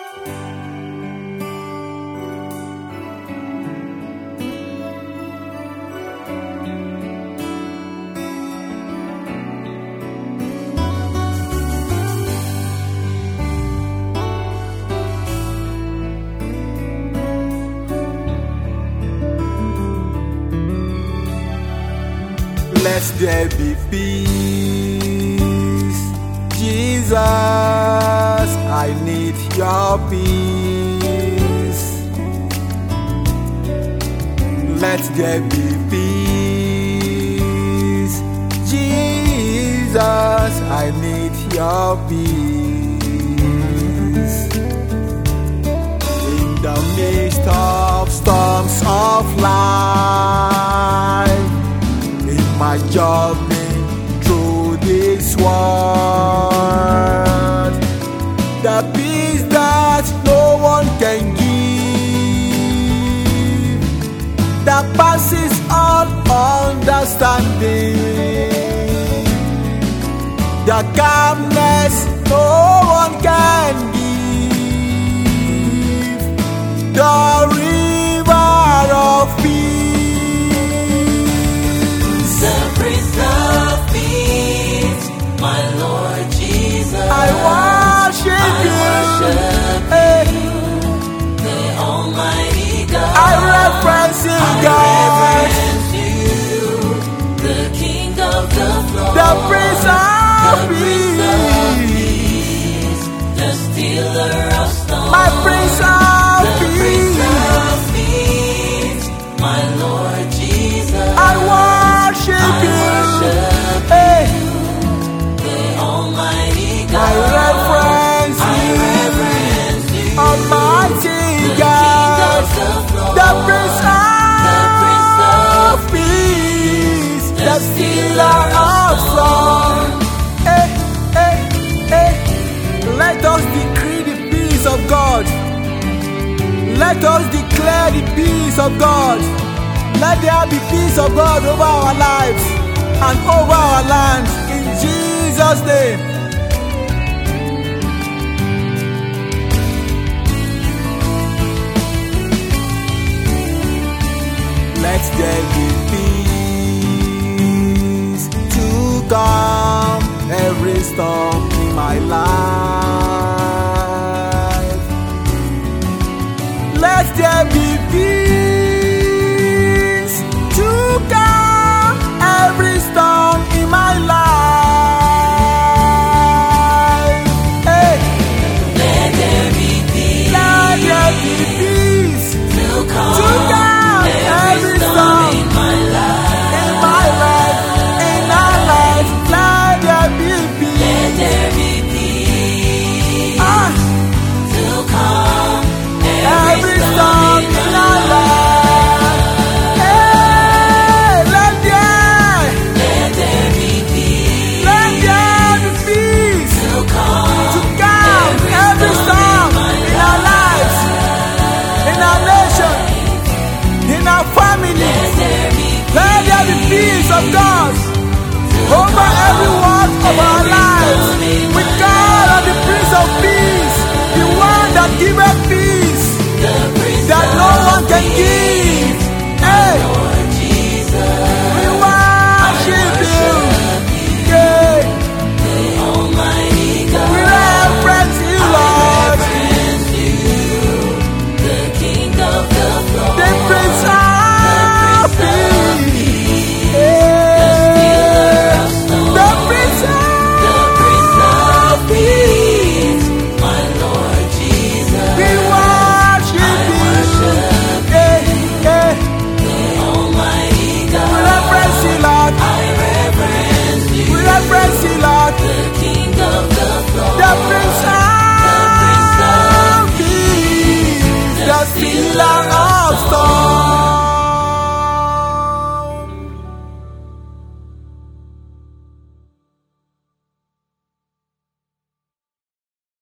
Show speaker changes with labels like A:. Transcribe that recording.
A: Let there be peace. Jesus, I need your peace. Let there be peace. Jesus, I need your peace. In the midst of storms of life, my journey through this world, the peace that no one can give, that passes all understanding, the calmness no one can give, the river of peace.
B: My Lord Jesus,
A: I worship you,
B: the Almighty God.
A: I reverence you, God.
B: The King of the floor,
A: the Prince of
B: Peace, the Stealer of storms,
A: my Prince of
B: Peace, my Lord Jesus,
A: I worship you.
B: Almighty God,
A: I reverence you, Almighty God, the Prince of Peace, the Stealer of storms. Let us decree the peace of God. Let us declare the peace of God. Let there be peace of God over our lives and over our lands. In Jesus' name. Let there be peace to calm every storm in my life. Let there be peace to calm every storm in my life. Peace of God over every one of our lives. We call on the Prince of Peace, the one that giveth peace that no one can give. Hey, we worship you. Yeah. We reverence you, Lord. The Prince of Peace. Long